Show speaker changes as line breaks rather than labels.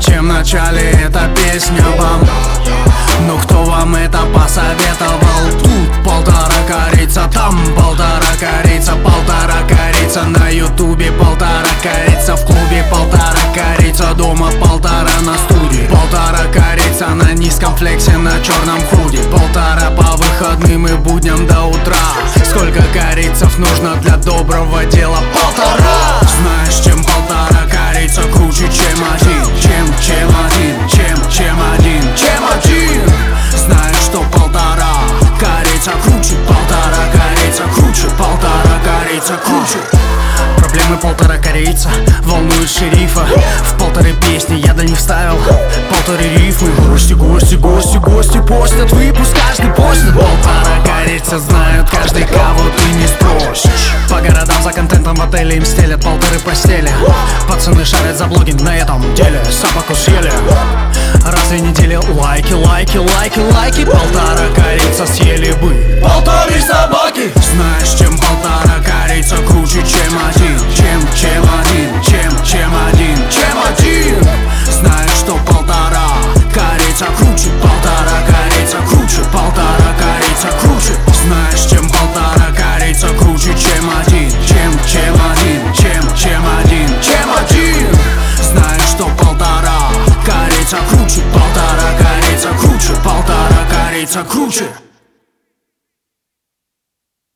Зачем в начале эта песня вам? Ну кто вам это посоветовал? Тут полтора корица, там полтора корица, полтора корица на ютубе, полтора корица в клубе, полтора корица дома, полтора на студии, полтора корица на низком флексе, на черном худи, полтора по выходным и будням до утра. Сколько корицев нужно для доброго дела? Полтора! Знаешь, чем полтора корица круче, чем один? Чем один? Знаешь, что полтора корица круче, полтора корица круче, полтора корица круче. Проблемы полтора корейца волнуют шерифа. В полторы песни я до них вставил полторы рифмы. Гости постят выпуск, каждый постит. Полтора корейца знают каждый, кого ты не спросишь. По городам за контентом в отеле им стелят полторы постели. Пацаны шарят за блогинг на этом деле, собаку съели. Раз в неделю лайки. Полтора корица съели бы полторы собаки. Знаешь, чем полтора корица круче, чем один? Чем один? Знаешь, что полтора корица круче, полтора корица круче, полтора корица круче. Знаешь, чем полтора корица круче, чем один? Чем один? Знаешь, что полтора корица круче, полтора корица круче, полтора корица круче.